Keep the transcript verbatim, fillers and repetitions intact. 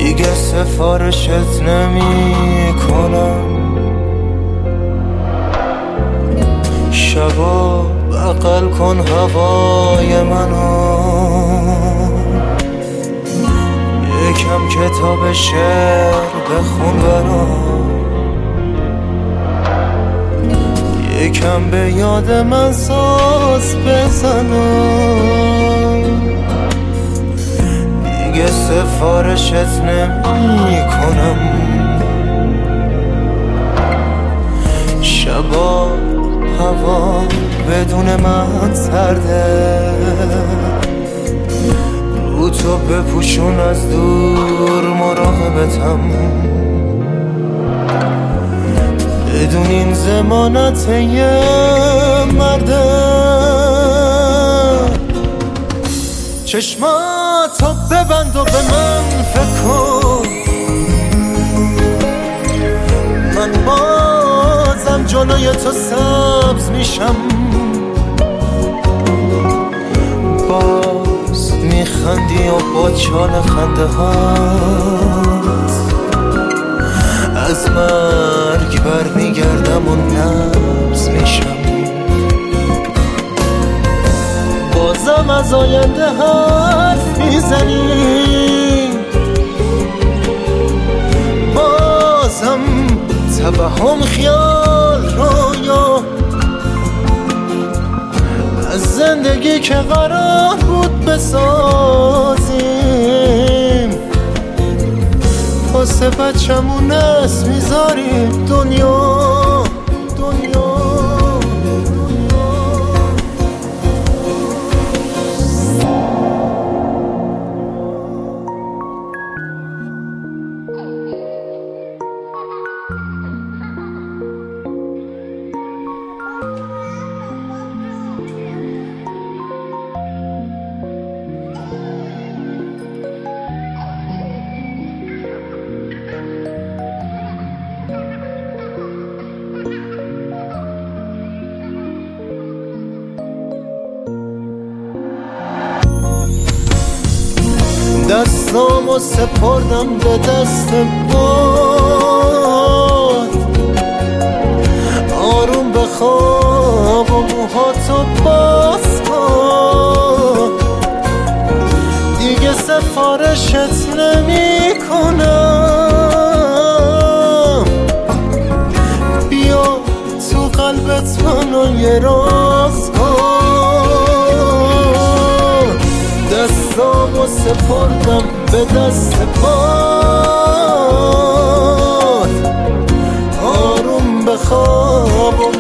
دیگه سفارشت نمی کنم، شبا بغل کن هوای منو، یکم کتاب شعر بخون برام، یکم به یاد من ساز بزنم، دیگه سفارشت نمی کنم، شبا هوا بدون من سرده، رو تو بپوشون از دور مراقبتم، بدون این ضمانت یه مرده، چشماتو ببند و به من فکر کن، من بازم جلوی تو سبز میشم، باز میخندی و با چال خنده هات از مرگ بر میگردم و نبض میشم، بازم از آینده حرف میزنی، بازم توهم خیال رویا از زندگی که قرار بود بسازیم، واسه بچمون اسم میذاریم دنیا دنیا. دستامو سپردم به دست باد، آروم بخواب و موهاتو باز کن، دیگه سفارشت نمی کنم، بیا تو قلبت منو یه راز کن، دستامو سپردم به دست باد، آروم بخواب و